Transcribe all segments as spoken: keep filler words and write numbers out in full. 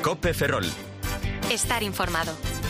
COPE Ferrol. Estar informado.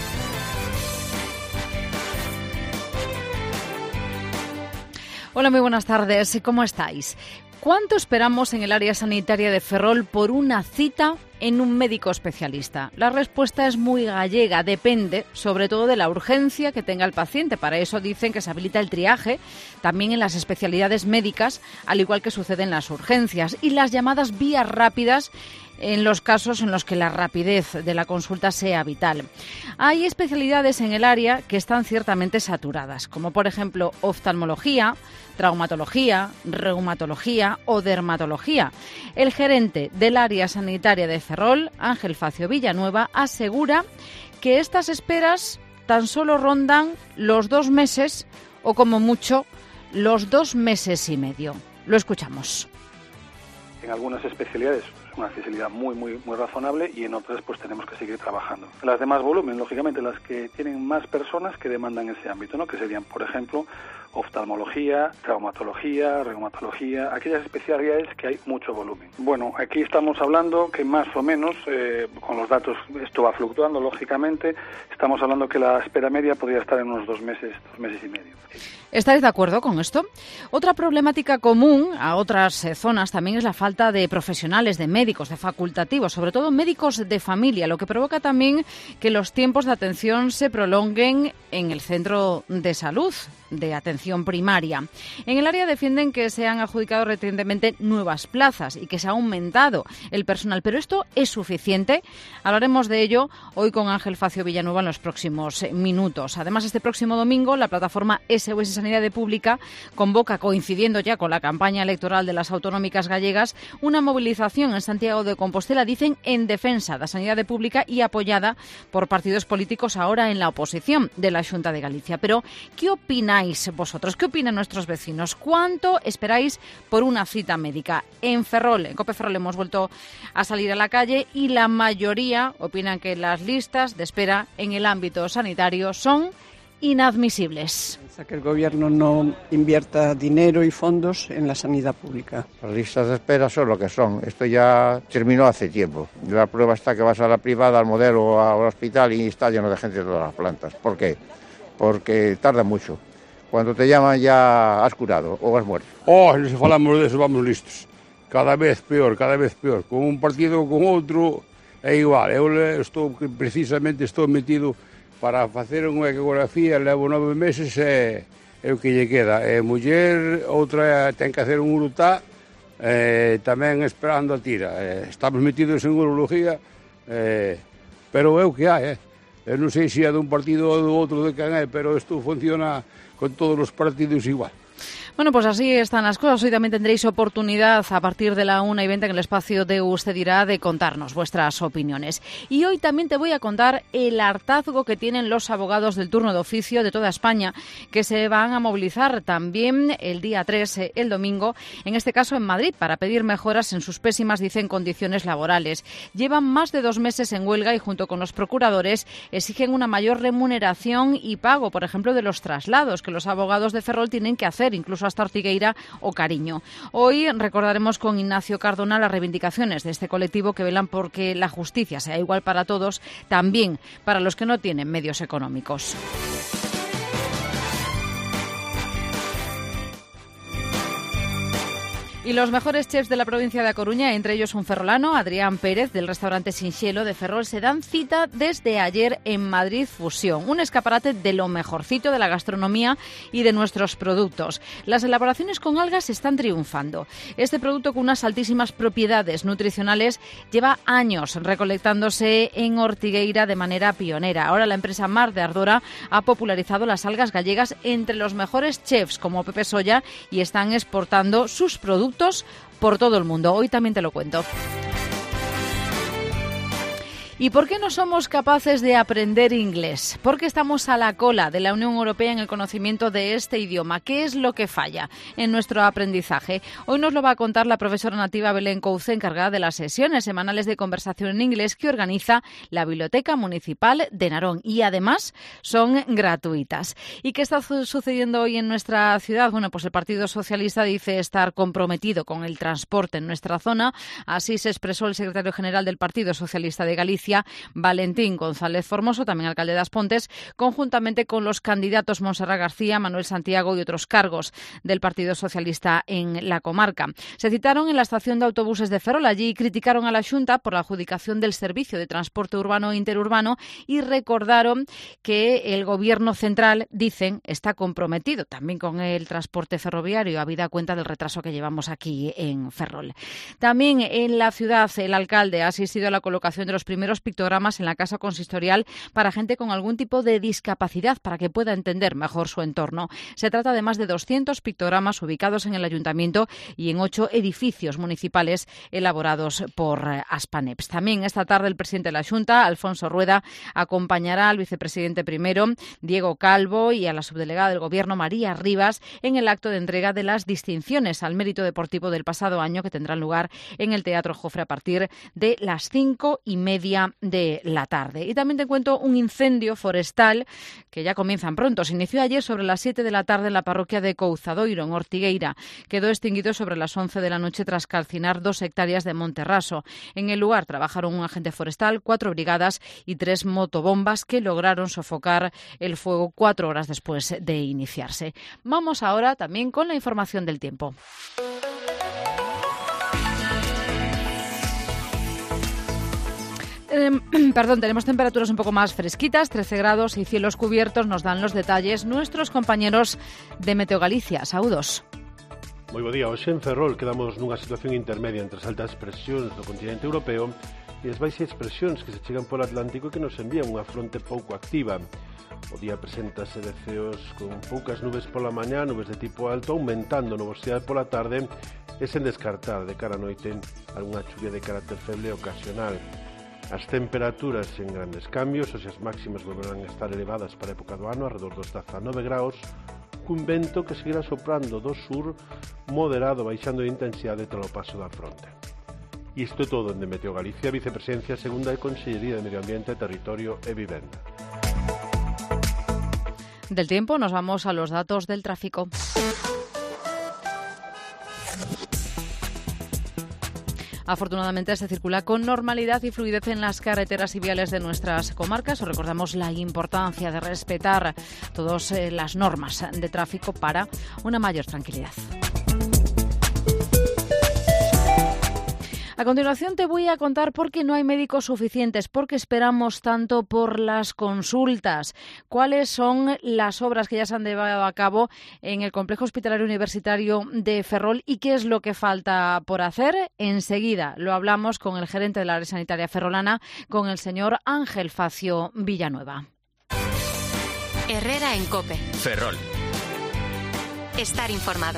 Hola, muy buenas tardes. ¿Cómo estáis? ¿Cuánto esperamos en el área sanitaria de Ferrol por una cita en un médico especialista? La respuesta es muy gallega, depende sobre todo de la urgencia que tenga el paciente. Para eso dicen que se habilita el triaje, también en las especialidades médicas, al igual que sucede en las urgencias, y las llamadas vías rápidas en los casos en los que la rapidez de la consulta sea vital. Hay especialidades en el área que están ciertamente saturadas, como por ejemplo oftalmología, traumatología, reumatología o dermatología. El gerente del área sanitaria de Ferrol, Ángel Facio Villanueva, asegura que estas esperas tan solo rondan los dos meses o como mucho los dos meses y medio. Lo escuchamos. En algunas especialidades una accesibilidad muy muy muy razonable y en otras pues tenemos que seguir trabajando. Las de más volumen, lógicamente las que tienen más personas que demandan ese ámbito, ¿no? Que serían, por ejemplo, oftalmología, traumatología, reumatología, aquellas especialidades que hay mucho volumen. Bueno, aquí estamos hablando que más o menos, eh, con los datos, esto va fluctuando lógicamente, estamos hablando que la espera media podría estar en unos dos meses, dos meses y medio. ¿Estáis de acuerdo con esto? Otra problemática común a otras eh, zonas también es la falta de profesionales, de médicos, de facultativos, sobre todo médicos de familia, lo que provoca también que los tiempos de atención se prolonguen en el centro de salud, de atención primaria. En el área defienden que se han adjudicado recientemente nuevas plazas y que se ha aumentado el personal, pero ¿esto es suficiente? Hablaremos de ello hoy con Ángel Facio Villanueva en los próximos minutos. Además, este próximo domingo la plataforma S O S Sanidad Pública convoca, coincidiendo ya con la campaña electoral de las autonómicas gallegas, una movilización en Santiago de Compostela, dicen, en defensa de la sanidad pública y apoyada por partidos políticos ahora en la oposición de la Xunta de Galicia. Pero, ¿qué opináis vosotros? ¿Qué opinan nuestros vecinos? ¿Cuánto esperáis por una cita médica? En Ferrol, en COPE Ferrol, hemos vuelto a salir a la calle y la mayoría opinan que las listas de espera en el ámbito sanitario son inadmisibles. Que el gobierno no invierta dinero y fondos en la sanidad pública. Las listas de espera son lo que son. Esto ya terminó hace tiempo. La prueba está que vas a la privada, al modelo o al hospital y está lleno de gente de todas las plantas. ¿Por qué? Porque tarda mucho. Cuando te llaman ya has curado o has muerto. Oh, se falamos de eso, vamos listos. Cada vez peor, cada vez peor. Con un partido ou con outro é igual. Eu estou, precisamente estou metido para facer unha ecografía, levo nove meses e é o que lle queda. É muller, outra ten que hacer un urutá, e tamén esperando a tira. E estamos metidos en urología, e, pero é o que hai, eh. Eu non sei se é dun partido ou do outro de quen é, pero isto funciona con todos os partidos igual. Bueno, pues así están las cosas. Hoy también tendréis oportunidad a partir de la una y veinte en el espacio de Usted Dirá de contarnos vuestras opiniones. Y hoy también te voy a contar el hartazgo que tienen los abogados del turno de oficio de toda España, que se van a movilizar también el día tres, el domingo, en este caso en Madrid, para pedir mejoras en sus pésimas, dicen, condiciones laborales. Llevan más de dos meses en huelga y junto con los procuradores exigen una mayor remuneración y pago, por ejemplo, de los traslados que los abogados de Ferrol tienen que hacer, incluso hasta Ortigueira o Cariño. Hoy recordaremos con Ignacio Cardona las reivindicaciones de este colectivo que velan porque la justicia sea igual para todos, también para los que no tienen medios económicos. Y los mejores chefs de la provincia de A Coruña, entre ellos un ferrolano, Adrián Pérez, del restaurante Sinxelo de Ferrol, se dan cita desde ayer en Madrid Fusión, un escaparate de lo mejorcito de la gastronomía y de nuestros productos. Las elaboraciones con algas están triunfando. Este producto, con unas altísimas propiedades nutricionales, lleva años recolectándose en Ortigueira de manera pionera. Ahora la empresa Mar de Ardora ha popularizado las algas gallegas entre los mejores chefs como Pepe Soya y están exportando sus productos por todo el mundo. Hoy también te lo cuento. ¿Y por qué no somos capaces de aprender inglés? Porque estamos a la cola de la Unión Europea en el conocimiento de este idioma. ¿Qué es lo que falla en nuestro aprendizaje? Hoy nos lo va a contar la profesora nativa Belén Couce, encargada de las sesiones semanales de conversación en inglés que organiza la Biblioteca Municipal de Narón. Y además son gratuitas. ¿Y qué está sucediendo hoy en nuestra ciudad? Bueno, pues el Partido Socialista dice estar comprometido con el transporte en nuestra zona. Así se expresó el secretario general del Partido Socialista de Galicia, Galicia, Valentín González Formoso, también alcalde de As Pontes, conjuntamente con los candidatos Montserrat García, Manuel Santiago y otros cargos del Partido Socialista en la comarca. Se citaron en la estación de autobuses de Ferrol. Allí criticaron a la Xunta por la adjudicación del servicio de transporte urbano e interurbano y recordaron que el Gobierno central, dicen, está comprometido también con el transporte ferroviario, habida cuenta del retraso que llevamos aquí en Ferrol. También en la ciudad, el alcalde ha asistido a la colocación de los primeros pictogramas en la casa consistorial para gente con algún tipo de discapacidad, para que pueda entender mejor su entorno. Se trata de más de doscientos pictogramas ubicados en el ayuntamiento y en ocho edificios municipales elaborados por Aspaneps. También esta tarde el presidente de la Xunta, Alfonso Rueda, acompañará al vicepresidente primero, Diego Calvo, y a la subdelegada del Gobierno, María Rivas, en el acto de entrega de las distinciones al mérito deportivo del pasado año, que tendrán lugar en el Teatro Jofre a partir de las cinco y media de la tarde. Y también te cuento un incendio forestal que ya comienzan pronto. Se inició ayer sobre las siete de la tarde en la parroquia de Couzadoiro, en Ortigueira. Quedó extinguido sobre las once de la noche tras calcinar dos hectáreas de monterraso. En el lugar trabajaron un agente forestal, cuatro brigadas y tres motobombas que lograron sofocar el fuego cuatro horas después de iniciarse. Vamos ahora también con la información del tiempo. Eh, perdón, tenemos temperaturas un poco más fresquitas, trece grados y cielos cubiertos. Nos dan los detalles nuestros compañeros de Meteo Galicia. Saúdos. Moi bo día. Hoxe en Ferrol quedamos nunha situación intermedia entre as altas presións do continente europeo e as baixas presións que se chegan polo Atlántico e que nos envían unha fronte pouco activa. O día preséntase de ceos con poucas nubes pola mañá, nubes de tipo alto, aumentando nubosidade pola tarde e sen descartar de cara a noite algunha chuvia de carácter feble ocasional. As temperaturas en grandes cambios, hoxe as máximas volverán a estar elevadas para a época do ano, alrededor dos dezanove graus, cun vento que seguirá soprando do sur moderado, baixando de intensidade tras o paso da fronte. Isto é todo en Meteo Galicia, Vicepresidencia Segunda de Consellería de Medio Ambiente, Territorio e Vivenda. Del tiempo nos vamos a los datos del tráfico. Afortunadamente se circula con normalidad y fluidez en las carreteras y viales de nuestras comarcas. Os recordamos la importancia de respetar todas eh, las normas de tráfico para una mayor tranquilidad. A continuación te voy a contar por qué no hay médicos suficientes, por qué esperamos tanto por las consultas, cuáles son las obras que ya se han llevado a cabo en el Complejo Hospitalario Universitario de Ferrol y qué es lo que falta por hacer. Enseguida lo hablamos con el gerente de la área sanitaria ferrolana, con el señor Ángel Facio Villanueva. Herrera en COPE. Ferrol. Estar informado.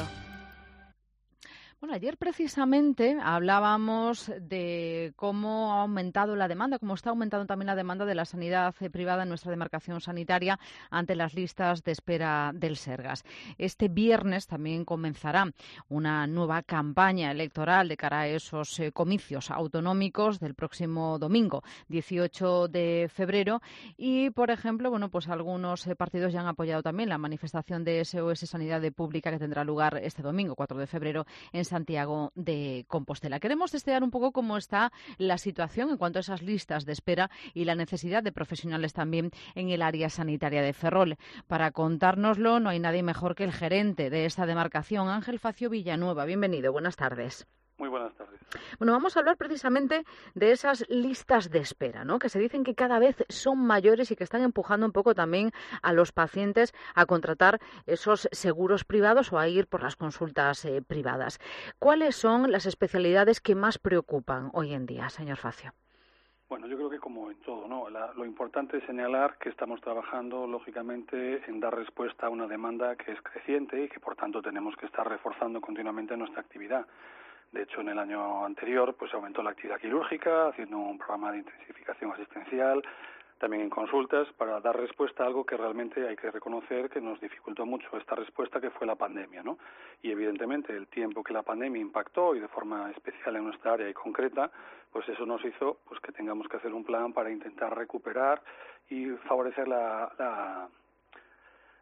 Bueno, ayer precisamente hablábamos de cómo ha aumentado la demanda, cómo está aumentando también la demanda de la sanidad privada en nuestra demarcación sanitaria ante las listas de espera del Sergas. Este viernes también comenzará una nueva campaña electoral de cara a esos eh, comicios autonómicos del próximo domingo, dieciocho de febrero. Y, por ejemplo, bueno, pues algunos eh, partidos ya han apoyado también la manifestación de S O S Sanidad Pública que tendrá lugar este domingo, cuatro de febrero, en Santiago de Compostela. Queremos testear un poco cómo está la situación en cuanto a esas listas de espera y la necesidad de profesionales también en el área sanitaria de Ferrol. Para contárnoslo no hay nadie mejor que el gerente de esta demarcación, Ángel Facio Villanueva. Bienvenido, buenas tardes. Muy buenas tardes. Bueno, vamos a hablar precisamente de esas listas de espera, ¿no? Que se dicen que cada vez son mayores y que están empujando un poco también a los pacientes a contratar esos seguros privados o a ir por las consultas eh, privadas. ¿Cuáles son las especialidades que más preocupan hoy en día, señor Facio? Bueno, yo creo que como en todo, ¿no? La, lo importante es señalar que estamos trabajando, lógicamente, en dar respuesta a una demanda que es creciente y que, por tanto, tenemos que estar reforzando continuamente nuestra actividad. De hecho, en el año anterior pues aumentó la actividad quirúrgica, haciendo un programa de intensificación asistencial, también en consultas, para dar respuesta a algo que realmente hay que reconocer que nos dificultó mucho esta respuesta, que fue la pandemia, ¿no? Y evidentemente el tiempo que la pandemia impactó, y de forma especial en nuestra área y concreta, pues eso nos hizo pues que tengamos que hacer un plan para intentar recuperar y favorecer la, la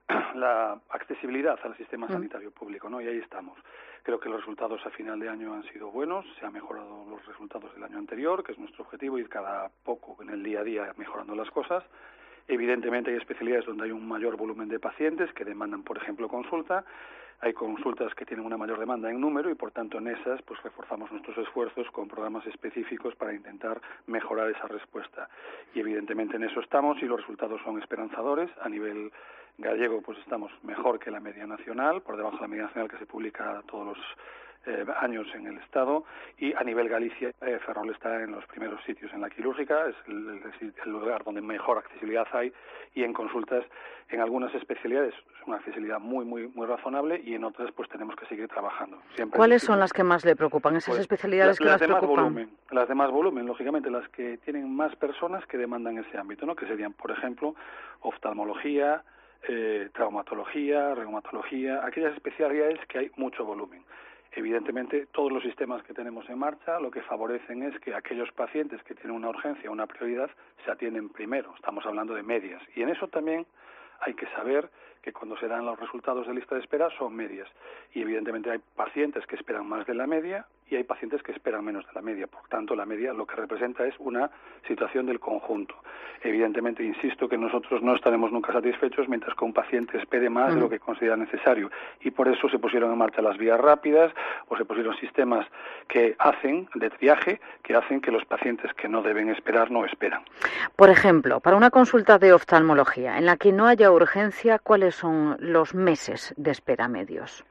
la accesibilidad al sistema sanitario público, ¿no? Y ahí estamos. Creo que los resultados a final de año han sido buenos, se han mejorado los resultados del año anterior, que es nuestro objetivo, ir cada poco en el día a día mejorando las cosas. Evidentemente hay especialidades donde hay un mayor volumen de pacientes que demandan, por ejemplo, consulta. Hay consultas que tienen una mayor demanda en número y, por tanto, en esas pues reforzamos nuestros esfuerzos con programas específicos para intentar mejorar esa respuesta. Y, evidentemente, en eso estamos y los resultados son esperanzadores. A nivel gallego, pues estamos mejor que la media nacional, por debajo de la media nacional que se publica todos los Eh, años en el Estado, y a nivel Galicia eh, Ferrol está en los primeros sitios en la quirúrgica, es el, el, el lugar donde mejor accesibilidad hay, y en consultas en algunas especialidades es una accesibilidad muy muy muy razonable y en otras pues tenemos que seguir trabajando. Siempre ¿Cuáles son las que más le preocupan? Esas pues, especialidades las, que las más de más preocupan. volumen, las de más volumen, lógicamente las que tienen más personas que demandan ese ámbito, ¿no? Que serían, por ejemplo, oftalmología, eh, traumatología, reumatología, aquellas especialidades que hay mucho volumen. Evidentemente, todos los sistemas que tenemos en marcha lo que favorecen es que aquellos pacientes que tienen una urgencia o una prioridad se atienden primero. Estamos hablando de medias. Y en eso también hay que saber que cuando se dan los resultados de lista de espera son medias. Y evidentemente hay pacientes que esperan más de la media y hay pacientes que esperan menos de la media. Por tanto, la media lo que representa es una situación del conjunto. Evidentemente, insisto que nosotros no estaremos nunca satisfechos mientras que un paciente espere más mm. de lo que considera necesario. Y por eso se pusieron en marcha las vías rápidas o se pusieron sistemas que hacen, de triaje, que hacen que los pacientes que no deben esperar no esperan. Por ejemplo, para una consulta de oftalmología en la que no haya urgencia, ¿cuáles son los meses de espera medios?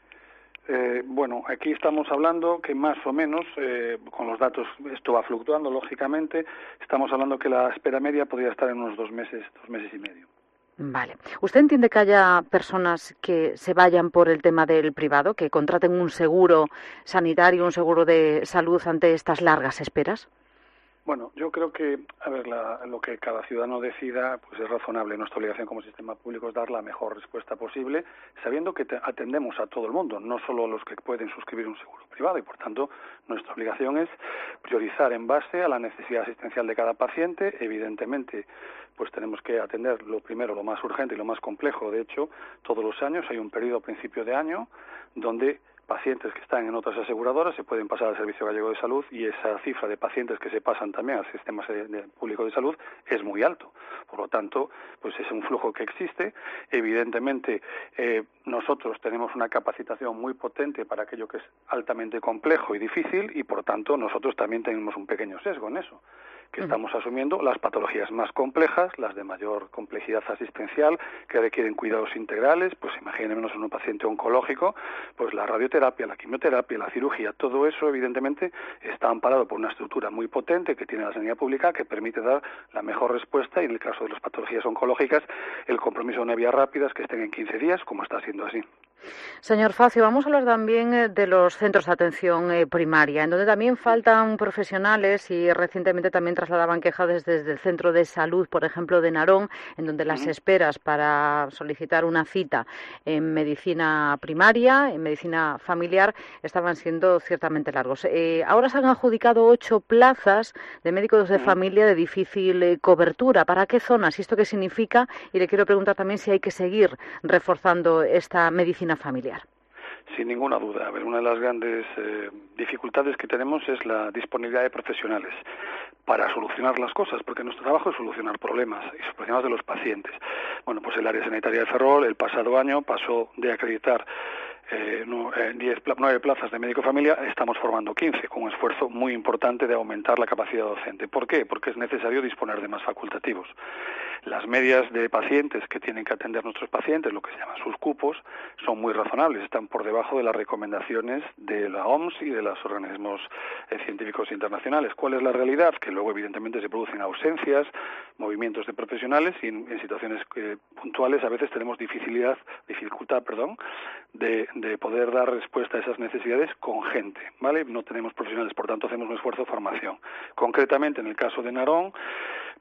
Eh, bueno, aquí estamos hablando que más o menos, eh, con los datos, esto va fluctuando lógicamente, estamos hablando que la espera media podría estar en unos dos meses, dos meses y medio. Vale. ¿Usted entiende que haya personas que se vayan por el tema del privado, que contraten un seguro sanitario, un seguro de salud ante estas largas esperas? Bueno, yo creo que, a ver, la, lo que cada ciudadano decida pues es razonable. Nuestra obligación como sistema público es dar la mejor respuesta posible, sabiendo que te, atendemos a todo el mundo, no solo a los que pueden suscribir un seguro privado, y por tanto nuestra obligación es priorizar en base a la necesidad asistencial de cada paciente. Evidentemente, pues tenemos que atender lo primero, lo más urgente y lo más complejo. De hecho, todos los años hay un periodo a principio de año donde pacientes que están en otras aseguradoras se pueden pasar al Servicio Gallego de Salud y esa cifra de pacientes que se pasan también al Sistema Público de Salud es muy alto. Por lo tanto, pues es un flujo que existe. Evidentemente, eh, nosotros tenemos una capacitación muy potente para aquello que es altamente complejo y difícil y, por tanto, nosotros también tenemos un pequeño sesgo en eso, que estamos asumiendo las patologías más complejas, las de mayor complejidad asistencial, que requieren cuidados integrales. Pues imaginémonos en un paciente oncológico, pues la radioterapia, la quimioterapia, la cirugía, todo eso evidentemente está amparado por una estructura muy potente que tiene la sanidad pública que permite dar la mejor respuesta y en el caso de las patologías oncológicas el compromiso de una vía rápida es que estén en quince días, como está siendo así. Señor Facio, vamos a hablar también de los centros de atención primaria, en donde también faltan profesionales y recientemente también trasladaban quejas desde el centro de salud, por ejemplo, de Narón, en donde las esperas para solicitar una cita en medicina primaria, en medicina familiar, estaban siendo ciertamente largos. Eh, ahora se han adjudicado ocho plazas de médicos de familia de difícil eh, cobertura. ¿Para qué zonas? ¿Y esto qué significa? Y le quiero preguntar también si hay que seguir reforzando esta medicina familiar. Sin ninguna duda. A ver, una de las grandes eh, dificultades que tenemos es la disponibilidad de profesionales para solucionar las cosas, porque nuestro trabajo es solucionar problemas y los problemas de los pacientes. Bueno, pues el área sanitaria de Ferrol el pasado año pasó de acreditar Eh, no, eh, diez, nueve plazas de médico familia, estamos formando quince, con un esfuerzo muy importante de aumentar la capacidad docente. ¿Por qué? Porque es necesario disponer de más facultativos. Las medias de pacientes que tienen que atender nuestros pacientes, lo que se llaman sus cupos, son muy razonables, están por debajo de las recomendaciones de la O M S y de los organismos eh, científicos internacionales. ¿Cuál es la realidad? Que luego evidentemente se producen ausencias, movimientos de profesionales y en, en situaciones eh, puntuales a veces tenemos dificultad, dificultad perdón, de, de poder dar respuesta a esas necesidades con gente, ¿vale? No tenemos profesionales, por tanto hacemos un esfuerzo de formación. Concretamente en el caso de Narón,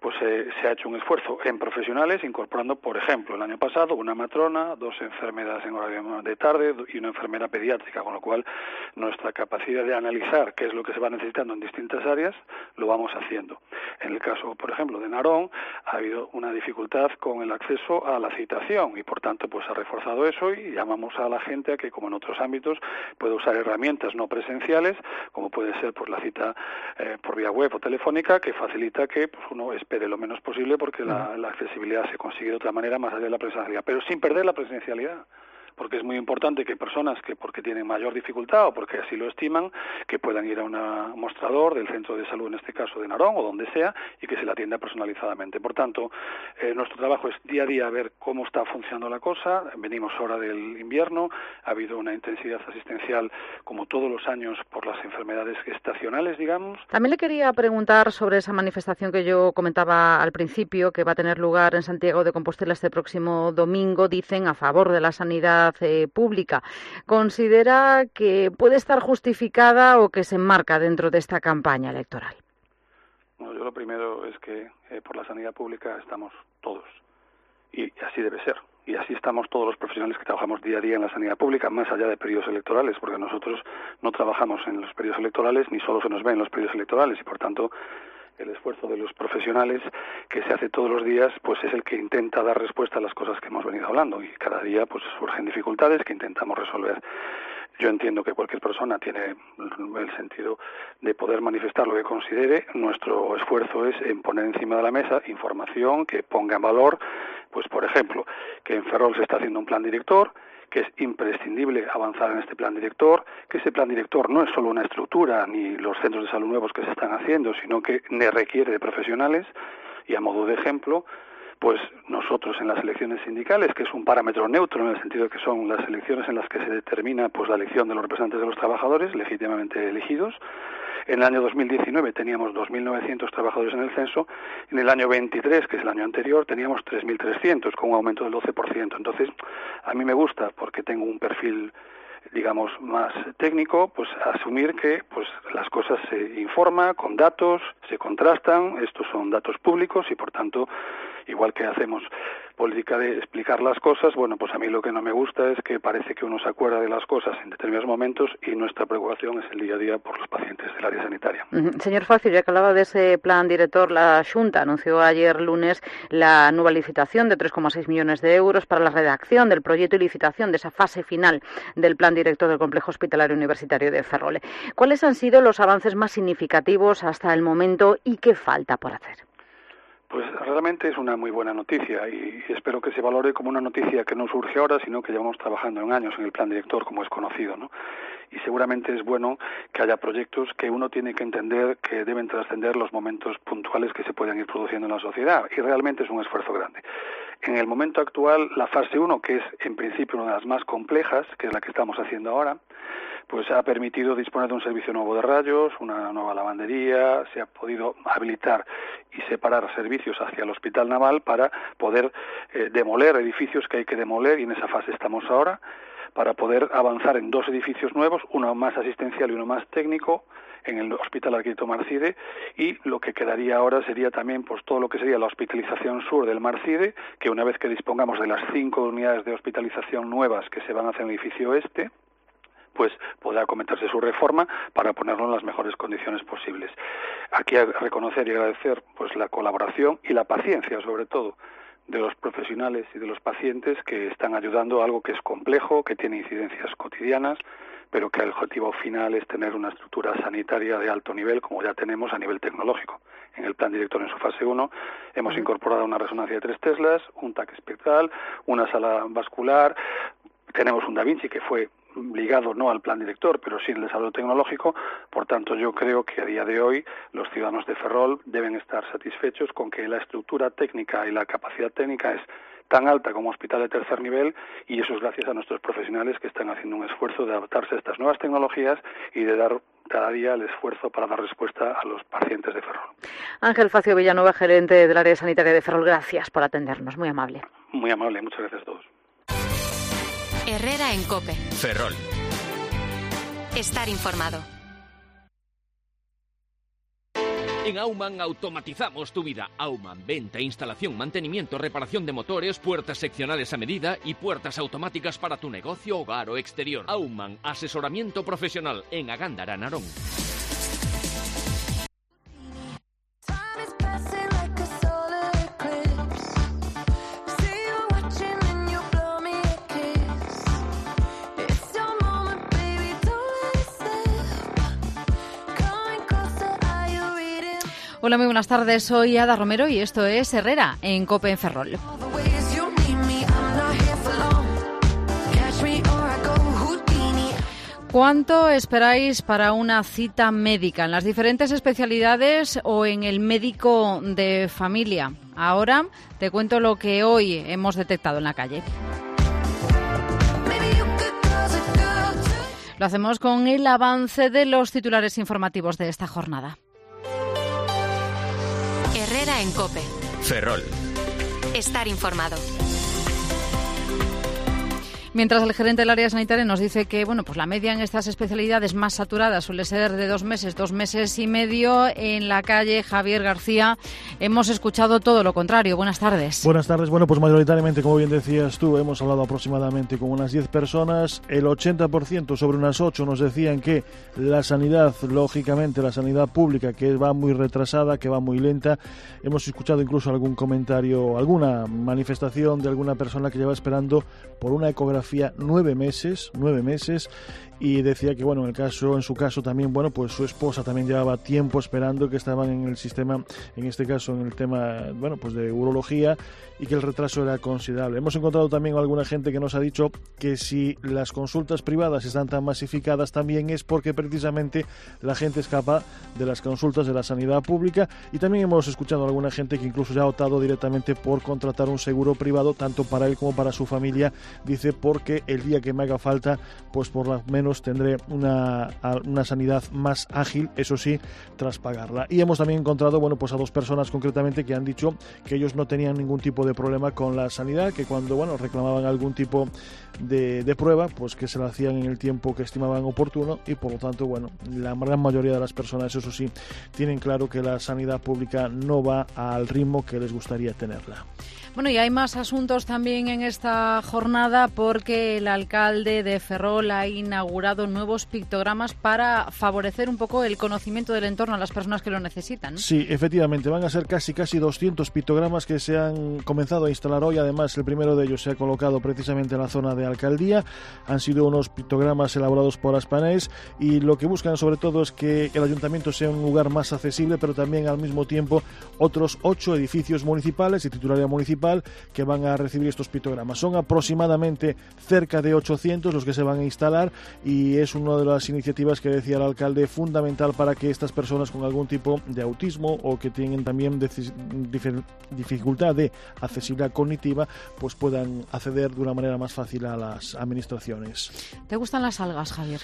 pues eh, se ha hecho un esfuerzo en profesionales, incorporando, por ejemplo, el año pasado una matrona, dos enfermeras en horario de tarde y una enfermera pediátrica, con lo cual nuestra capacidad de analizar qué es lo que se va necesitando en distintas áreas lo vamos haciendo. En el caso, por ejemplo, de Narón, ha habido una dificultad con el acceso a la citación y, por tanto, pues ha reforzado eso y llamamos a la gente a que, como en otros ámbitos, pueda usar herramientas no presenciales, como puede ser pues la cita eh, por vía web o telefónica, que facilita que pues, uno espere lo menos posible porque la, la accesibilidad se consigue de otra manera más allá de la presencialidad, pero sin perder la presencialidad. Porque es muy importante que personas que porque tienen mayor dificultad o porque así lo estiman, que puedan ir a un mostrador del centro de salud, en este caso de Narón o donde sea, y que se la atienda personalizadamente. Por tanto, eh, nuestro trabajo es día a día ver cómo está funcionando la cosa. Venimos ahora del invierno, ha habido una intensidad asistencial como todos los años por las enfermedades estacionales, digamos. También le quería preguntar sobre esa manifestación que yo comentaba al principio, que va a tener lugar en Santiago de Compostela este próximo domingo, dicen, a favor de la sanidad Eh, pública. ¿Considera que puede estar justificada o que se enmarca dentro de esta campaña electoral? Bueno, yo lo primero es que eh, por la sanidad pública estamos todos y así debe ser. Y así estamos todos los profesionales que trabajamos día a día en la sanidad pública, más allá de periodos electorales, porque nosotros no trabajamos en los periodos electorales ni solo se nos ve en los periodos electorales y, por tanto, el esfuerzo de los profesionales que se hace todos los días pues es el que intenta dar respuesta a las cosas que hemos venido hablando y cada día pues surgen dificultades que intentamos resolver. Yo entiendo que cualquier persona tiene el sentido de poder manifestar lo que considere. Nuestro esfuerzo es en poner encima de la mesa información que ponga en valor, pues por ejemplo, que en Ferrol se está haciendo un plan director, que es imprescindible avanzar en este plan director, que ese plan director no es solo una estructura ni los centros de salud nuevos que se están haciendo, sino que requiere de profesionales y a modo de ejemplo, pues nosotros en las elecciones sindicales, que es un parámetro neutro en el sentido de que son las elecciones en las que se determina pues la elección de los representantes de los trabajadores legítimamente elegidos. En el año dos mil diecinueve teníamos dos mil novecientos trabajadores en el censo, en el año veintitrés, que es el año anterior, teníamos tres mil trescientos, con un aumento del doce por ciento. Entonces, a mí me gusta, porque tengo un perfil, digamos, más técnico, pues asumir que pues las cosas se informan con datos, se contrastan, estos son datos públicos y, por tanto, igual que hacemos política de explicar las cosas, bueno, pues a mí lo que no me gusta es que parece que uno se acuerda de las cosas en determinados momentos y nuestra preocupación es el día a día por los pacientes del área sanitaria. Uh-huh. Señor Facio, ya que hablaba de ese plan director, la Xunta anunció ayer lunes la nueva licitación de tres coma seis millones de euros para la redacción del proyecto y licitación de esa fase final del plan director del Complejo Hospitalario Universitario de Ferrol. ¿Cuáles han sido los avances más significativos hasta el momento y qué falta por hacer? Pues realmente es una muy buena noticia y espero que se valore como una noticia que no surge ahora, sino que llevamos trabajando en años en el plan director, como es conocido, ¿no? Y seguramente es bueno que haya proyectos que uno tiene que entender que deben trascender los momentos puntuales que se pueden ir produciendo en la sociedad, y realmente es un esfuerzo grande. En el momento actual, la fase uno, que es en principio una de las más complejas, que es la que estamos haciendo ahora, pues ha permitido disponer de un servicio nuevo de rayos, una nueva lavandería, se ha podido habilitar y separar servicios hacia el Hospital Naval para poder eh, demoler edificios que hay que demoler, y en esa fase estamos ahora, para poder avanzar en dos edificios nuevos, uno más asistencial y uno más técnico, en el Hospital Arquitecto Marcide, y lo que quedaría ahora sería también pues todo lo que sería la hospitalización sur del Marcide, que una vez que dispongamos de las cinco unidades de hospitalización nuevas que se van a hacer en el edificio este, pues podrá acometerse su reforma para ponerlo en las mejores condiciones posibles. Aquí hay que reconocer y agradecer pues la colaboración y la paciencia, sobre todo, de los profesionales y de los pacientes que están ayudando a algo que es complejo, que tiene incidencias cotidianas, pero que el objetivo final es tener una estructura sanitaria de alto nivel, como ya tenemos a nivel tecnológico. En el plan director, en su fase uno, hemos incorporado una resonancia de tres teslas, un T A C espectral, una sala vascular, tenemos un Da Vinci que fue ligado no al plan director, pero sí en el desarrollo tecnológico. Por tanto, yo creo que a día de hoy los ciudadanos de Ferrol deben estar satisfechos con que la estructura técnica y la capacidad técnica es tan alta como hospital de tercer nivel, y eso es gracias a nuestros profesionales que están haciendo un esfuerzo de adaptarse a estas nuevas tecnologías y de dar cada día el esfuerzo para dar respuesta a los pacientes de Ferrol. Ángel Facio Villanueva, gerente del área sanitaria de Ferrol, gracias por atendernos, muy amable. Muy amable, muchas gracias a todos. Herrera en COPE. Ferrol. Estar informado. En Aumann automatizamos tu vida. Aumann, venta, instalación, mantenimiento, reparación de motores, puertas seccionales a medida y puertas automáticas para tu negocio, hogar o exterior. Aumann, asesoramiento profesional en Agándara, Narón. Hola, muy buenas tardes. Soy Ada Romero y esto es Herrera en COPE en Ferrol. ¿Cuánto esperáis para una cita médica en las diferentes especialidades o en el médico de familia? Ahora te cuento lo que hoy hemos detectado en la calle. Lo hacemos con el avance de los titulares informativos de esta jornada. Herrera en COPE. Ferrol. Estar informado. Mientras el gerente del área sanitaria nos dice que bueno, pues la media en estas especialidades más saturadas suele ser de dos meses, dos meses y medio, en la calle Javier García hemos escuchado todo lo contrario. Buenas tardes. Buenas tardes. Bueno, pues mayoritariamente, como bien decías tú, hemos hablado aproximadamente con unas diez personas. El ochenta por ciento, sobre unas ocho, nos decían que la sanidad, lógicamente la sanidad pública, que va muy retrasada, que va muy lenta. Hemos escuchado incluso algún comentario, alguna manifestación de alguna persona que lleva esperando por una ecografía nueve meses, nueve meses, y decía que, bueno, en el caso, en su caso también, bueno, pues su esposa también llevaba tiempo esperando, que estaban en el sistema, en este caso en el tema, bueno, pues de urología, y que el retraso era considerable. Hemos encontrado también alguna gente que nos ha dicho que si las consultas privadas están tan masificadas también es porque precisamente la gente escapa de las consultas de la sanidad pública, y también hemos escuchado a alguna gente que incluso ya ha optado directamente por contratar un seguro privado, tanto para él como para su familia, dice, porque el día que me haga falta, pues por lo menos tendré una, una sanidad más ágil, eso sí, tras pagarla. Y hemos también encontrado, bueno, pues a dos personas concretamente que han dicho que ellos no tenían ningún tipo de problema con la sanidad, que cuando, bueno, reclamaban algún tipo de, de prueba, pues que se la hacían en el tiempo que estimaban oportuno, y por lo tanto, bueno, la gran mayoría de las personas, eso sí, tienen claro que la sanidad pública no va al ritmo que les gustaría tenerla. Bueno, y hay más asuntos también en esta jornada, porque el alcalde de Ferrol ha inaugurado nuevos pictogramas para favorecer un poco el conocimiento del entorno a las personas que lo necesitan, ¿no? Sí, efectivamente, van a ser casi casi doscientos pictogramas que se han comenzado a instalar hoy. Además, el primero de ellos se ha colocado precisamente en la zona de alcaldía. Han sido unos pictogramas elaborados por Aspanés, y lo que buscan sobre todo es que el ayuntamiento sea un lugar más accesible, pero también al mismo tiempo otros ocho edificios municipales y titularidad municipal que van a recibir estos pictogramas. Son aproximadamente cerca de ochocientos los que se van a instalar, y es una de las iniciativas que decía el alcalde fundamental para que estas personas con algún tipo de autismo o que tienen también dificultad de accesibilidad cognitiva pues puedan acceder de una manera más fácil a las administraciones. ¿Te gustan las algas, Javier?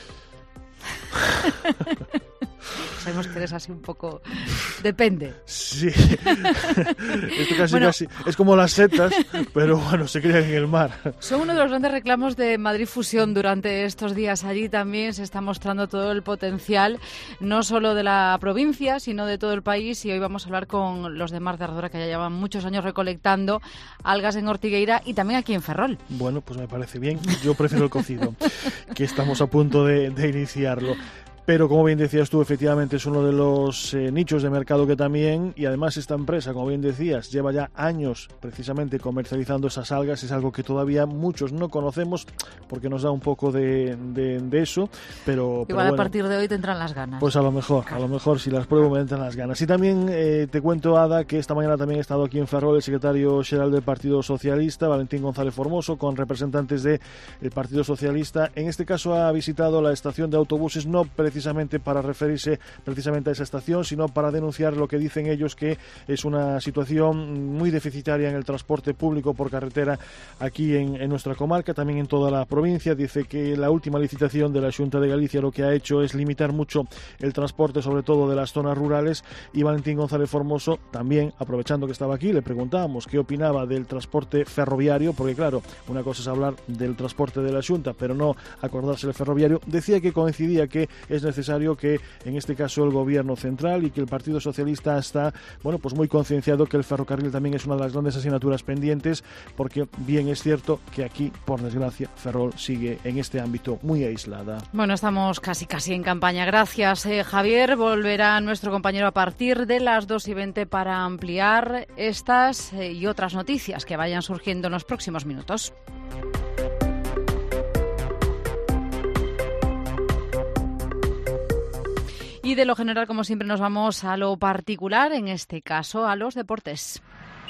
Sabemos que eres así un poco... Depende. Sí. Esto casi, bueno, casi es como las setas, pero bueno, se crían en el mar. Son uno de los grandes reclamos de Madrid Fusión durante estos días. Allí también se está mostrando todo el potencial, no solo de la provincia, sino de todo el país. Y hoy vamos a hablar con los de Mar de Ardora, que ya llevan muchos años recolectando algas en Ortigueira y también aquí en Ferrol. Bueno, pues me parece bien. Yo prefiero el cocido, que estamos a punto de, de iniciarlo. Pero como bien decías tú, efectivamente es uno de los eh, nichos de mercado que también, y además esta empresa, como bien decías, lleva ya años precisamente comercializando esas algas. Es algo que todavía muchos no conocemos porque nos da un poco de, de, de eso, pero... Igual pero bueno, a partir de hoy te entran las ganas. Pues a lo mejor, a lo mejor si las pruebo me entran las ganas. Y también eh, te cuento, Ada, que esta mañana también he estado aquí en Ferrol el secretario general del Partido Socialista, Valentín González Formoso, con representantes del Partido Socialista. En este caso ha visitado la estación de autobuses, no precisamente precisamente para referirse precisamente a esa estación, sino para denunciar lo que dicen ellos, que es una situación muy deficitaria en el transporte público por carretera aquí en, en nuestra comarca, también en toda la provincia. Dice que la última licitación de la Xunta de Galicia lo que ha hecho es limitar mucho el transporte, sobre todo de las zonas rurales, y Valentín González Formoso, también aprovechando que estaba aquí, le preguntábamos qué opinaba del transporte ferroviario, porque claro, una cosa es hablar del transporte de la Xunta, pero no acordarse del ferroviario. Decía que coincidía que es es necesario que, en este caso, el Gobierno central y que el Partido Socialista está, bueno, pues muy concienciado que el ferrocarril también es una de las grandes asignaturas pendientes, porque bien es cierto que aquí, por desgracia, Ferrol sigue en este ámbito muy aislada. Bueno, estamos casi casi en campaña. Gracias, eh, Javier. Volverá nuestro compañero a partir de las dos y veinte para ampliar estas eh, y otras noticias que vayan surgiendo en los próximos minutos. Y de lo general, como siempre, nos vamos a lo particular, en este caso a los deportes.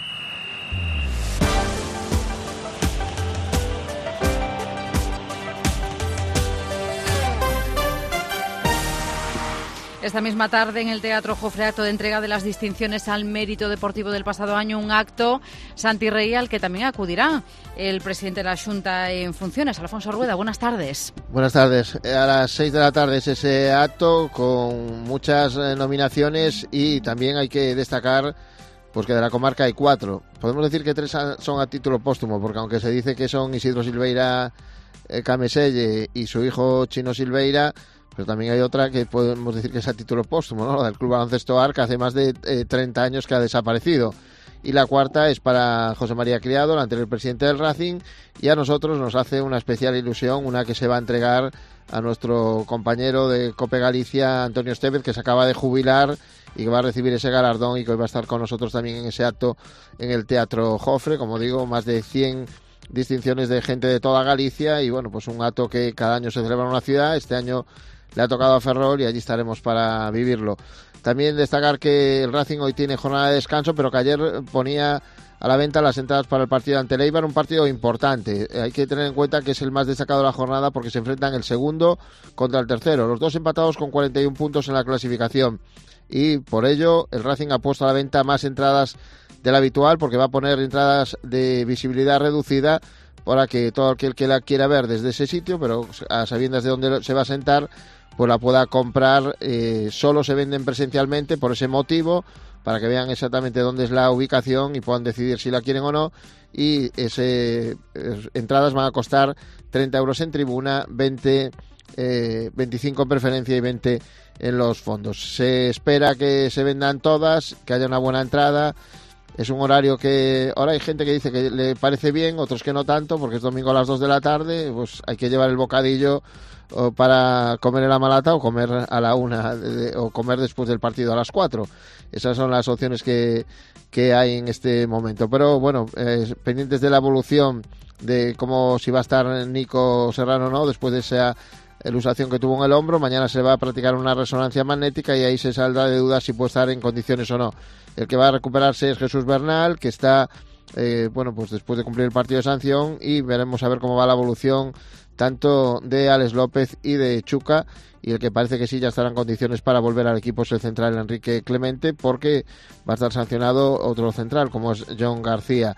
Esta misma tarde en el Teatro Jofre, acto de entrega de las distinciones al mérito deportivo del pasado año, un acto, Santi Rey, al que también acudirá el presidente de la Xunta en funciones, Alfonso Rueda. Buenas tardes. Buenas tardes. A las seis de la tarde es ese acto con muchas nominaciones y también hay que destacar pues que de la comarca hay cuatro. Podemos decir que tres son a título póstumo, porque aunque se dice que son Isidro Silveira eh, Cameselle y su hijo Chino Silveira, pero también hay otra que podemos decir que es a título póstumo, ¿no? La del Club Baloncesto Arca, hace más de eh, treinta años que ha desaparecido. Y la cuarta es para José María Criado, el anterior presidente del Racing, y a nosotros nos hace una especial ilusión, una que se va a entregar a nuestro compañero de COPE Galicia, Antonio Estevez, que se acaba de jubilar y que va a recibir ese galardón y que hoy va a estar con nosotros también en ese acto en el Teatro Jofre. Como digo, más de cien distinciones de gente de toda Galicia y bueno, pues un acto que cada año se celebra en una ciudad. Este año le ha tocado a Ferrol y allí estaremos para vivirlo. También destacar que el Racing hoy tiene jornada de descanso, pero que ayer ponía a la venta las entradas para el partido ante el Eibar, un partido importante. Hay que tener en cuenta que es el más destacado de la jornada porque se enfrentan el segundo contra el tercero, los dos empatados con cuarenta y un puntos en la clasificación. Y por ello el Racing ha puesto a la venta más entradas de la habitual, porque va a poner entradas de visibilidad reducida para que todo aquel que la quiera ver desde ese sitio, pero a sabiendas de dónde se va a sentar, pues la pueda comprar. Eh, solo se venden presencialmente por ese motivo, para que vean exactamente dónde es la ubicación y puedan decidir si la quieren o no. Y ese eh, entradas van a costar treinta euros en tribuna, veinte, eh, veinticinco en preferencia y veinte en los fondos. Se espera que se vendan todas, que haya una buena entrada. Es un horario que ahora hay gente que dice que le parece bien, otros que no tanto, porque es domingo a las dos de la tarde, pues hay que llevar el bocadillo o para comer en la malata o comer a la una de, o comer después del partido a las cuatro. Esas son las opciones que, que hay en este momento. Pero bueno, eh, pendientes de la evolución de cómo si va a estar Nico Serrano o no, después de esa elusación que tuvo en el hombro. Mañana se va a practicar una resonancia magnética y ahí se saldrá de dudas si puede estar en condiciones o no. El que va a recuperarse es Jesús Bernal, que está eh, bueno, pues después de cumplir el partido de sanción, y veremos a ver cómo va la evolución tanto de Alex López y de Chuca, y el que parece que sí ya estará en condiciones para volver al equipo es el central Enrique Clemente, porque va a estar sancionado otro central como es John García.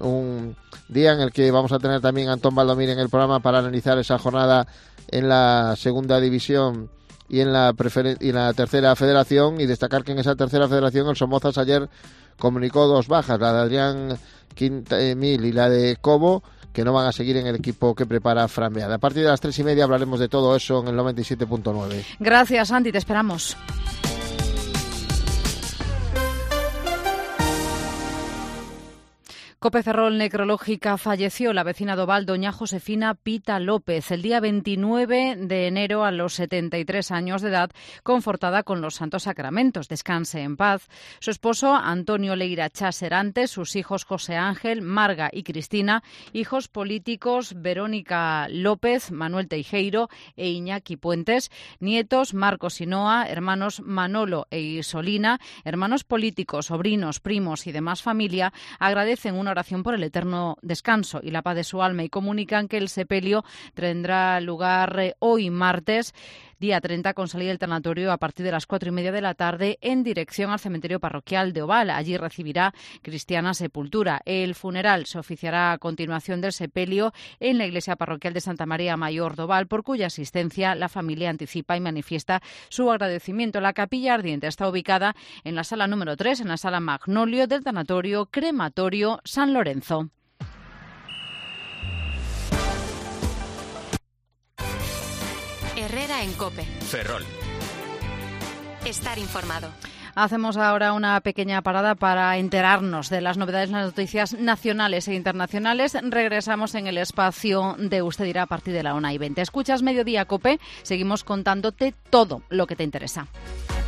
Un día en el que vamos a tener también a Antón Valdomir en el programa para analizar esa jornada en la segunda división y en la preferen- y en la tercera federación, y destacar que en esa tercera federación el Somozas ayer comunicó dos bajas, la de Adrián Quintamil y la de Cobo, que no van a seguir en el equipo que prepara Fran Beada. A partir de las tres y media hablaremos de todo eso en el noventa y siete punto nueve. Gracias, Santi, te esperamos. COPE Ferrol Necrológica falleció la vecina de Oval, doña Josefina Pita López, el día veintinueve de enero a los setenta y tres años de edad, confortada con los santos sacramentos. Descanse en paz. Su esposo, Antonio Leira Chaserantes, sus hijos José Ángel, Marga y Cristina, hijos políticos Verónica López, Manuel Teijeiro e Iñaki Puentes, nietos Marcos Sinoa, hermanos Manolo e Isolina, hermanos políticos, sobrinos, primos y demás familia, agradecen una oración por el eterno descanso y la paz de su alma, y comunican que el sepelio tendrá lugar hoy martes, día treinta, con salida del tanatorio a partir de las cuatro y media de la tarde en dirección al cementerio parroquial de Oval. Allí recibirá cristiana sepultura. El funeral se oficiará a continuación del sepelio en la iglesia parroquial de Santa María Mayor de Oval, por cuya asistencia la familia anticipa y manifiesta su agradecimiento. La capilla ardiente está ubicada en la sala número tres, en la sala Magnolio del tanatorio crematorio San Lorenzo. Herrera en COPE. Ferrol. Estar informado. Hacemos ahora una pequeña parada para enterarnos de las novedades, las noticias nacionales e internacionales. Regresamos en el espacio de Usted dirá a partir de la una y veinte. Escuchas Mediodía COPE, seguimos contándote todo lo que te interesa.